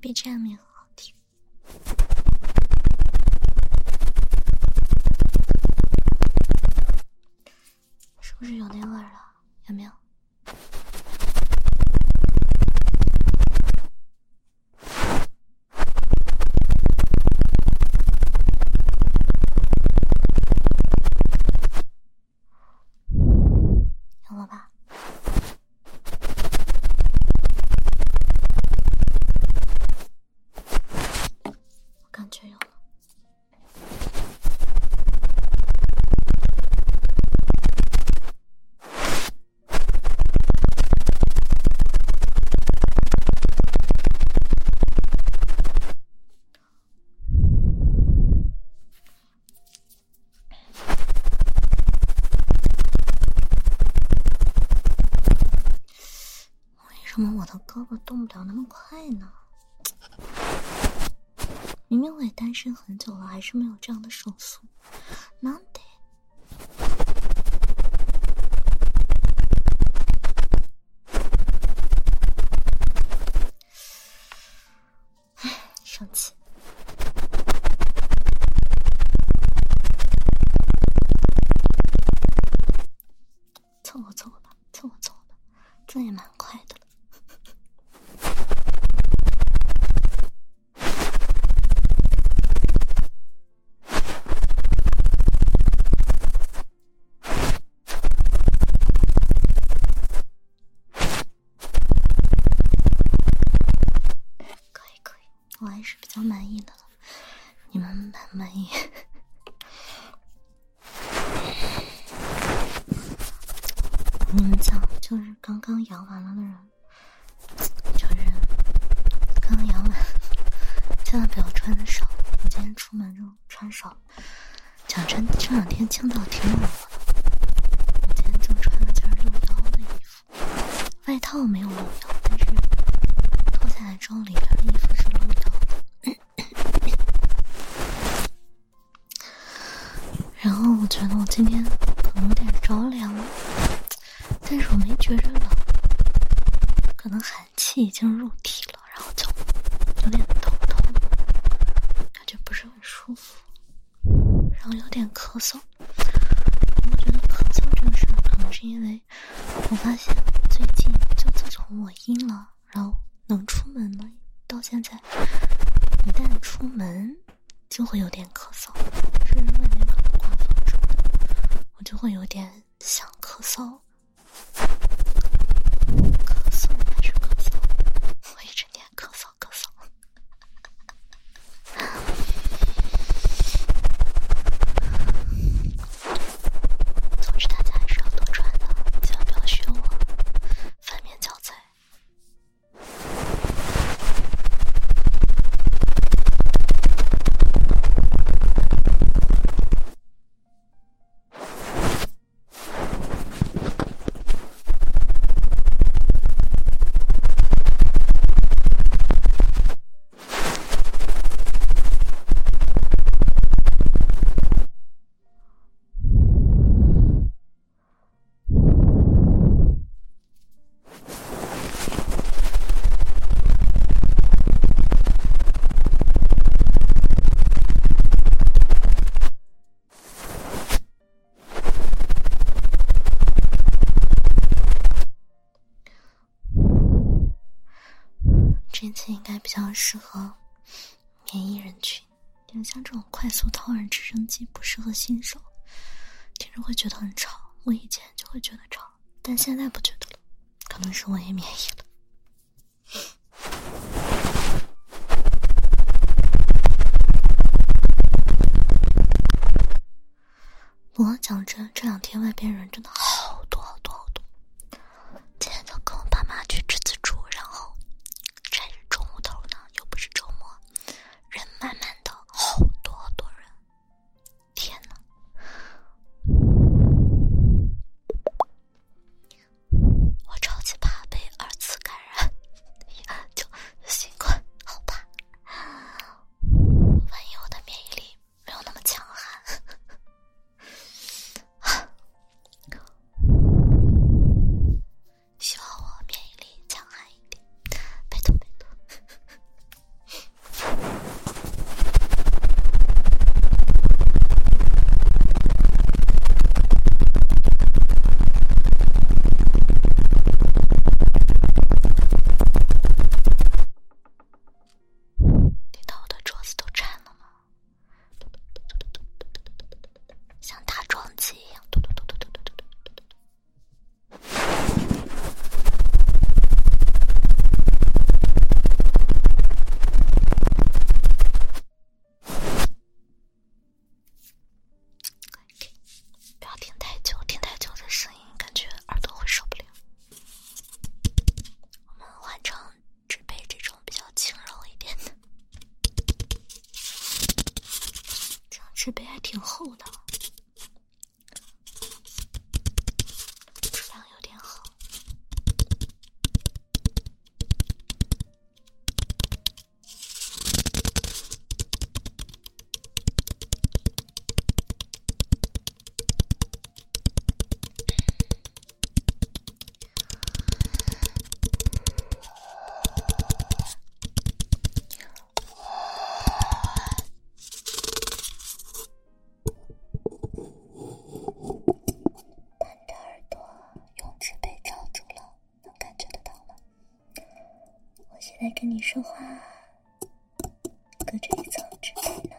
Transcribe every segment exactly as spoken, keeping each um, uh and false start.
B G M 也很好听。是不是有那味儿了？有没有？有了吧？我感觉有了。为什么我的胳膊动不了那么快呢？明明我也单身很久了，还是没有这样的手速。なんで？唉，生气。凑合凑合吧，凑合凑合吧，这也蛮快的了。我还是比较满意的了，你们满不满意？我跟你们讲，就是刚刚阳完了的人，就是刚刚阳完，千万不要穿的少。我今天出门就穿少，讲真，这两天青岛挺冷的，我今天就穿了件露腰的衣服，外套没有露腰，但是脱下来之后里边的衣服是露腰的。然后我觉得我今天可能有点着凉，但是我没觉着冷，可能寒气已经入体了，然后就有点头痛，感觉不是很舒服，然后有点咳嗽。我觉得咳嗽这个事儿，可能是因为我发现最近就自从我阴了，然后能出门了，到现在一旦出门就会有点咳嗽，是外面可能刮风什么的，我就会有点想咳嗽。咳嗽还是咳嗽？我一直念咳嗽咳嗽。总之大家还是要多穿的，千万不要学我，反面教材。这次应该比较适合免疫人群，因为像这种快速掏人直升机不适合新手，听着会觉得很吵。我以前就会觉得吵，但现在不觉得了，可能是我也免疫了。不过讲真，这两天外边人真的好多好多好多。今天就跟我爸妈去吃自助，然后这是中午头呢，又不是周末，人满满的，好多好多人，天哪！我超级怕被二次感染，就新冠，好怕。万一我的免疫力没有那么强悍。 纸杯还挺厚的，质量有点好。在跟你说话，隔着一层纸杯呢。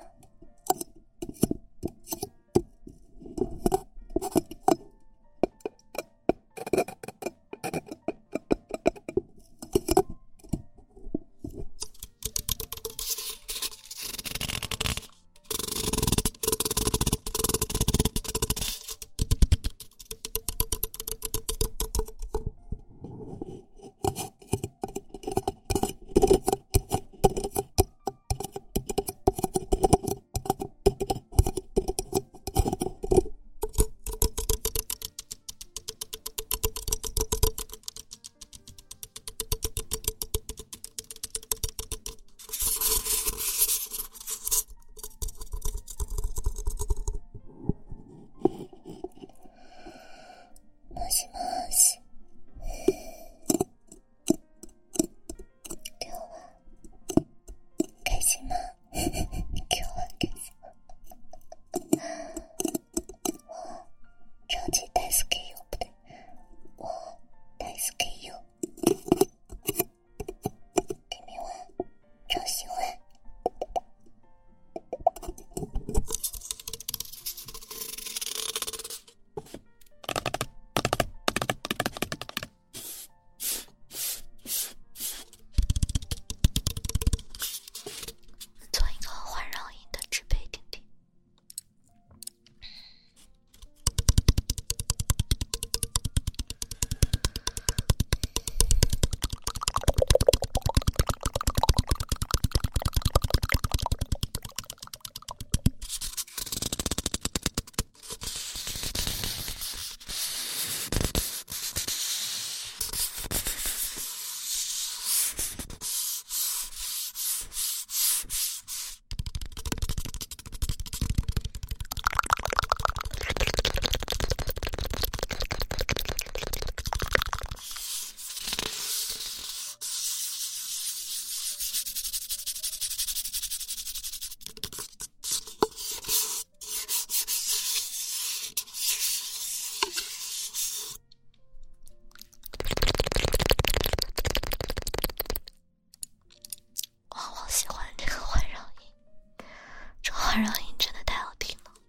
环绕音真的太好听了。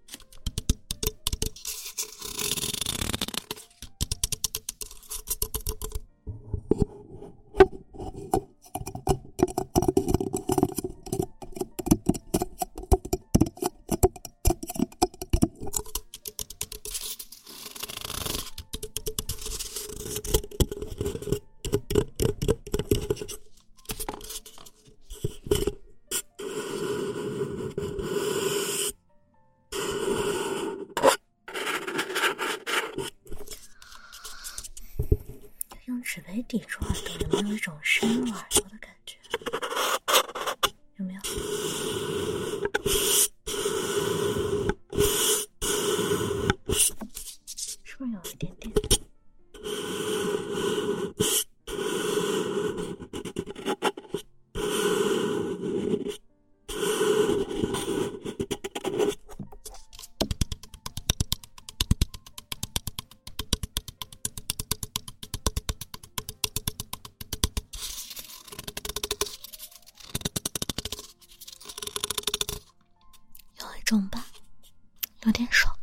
用纸杯抵住耳朵，有没有一种深入耳朵的感觉？有没有？是不是有一点点？有一种吧，有点爽。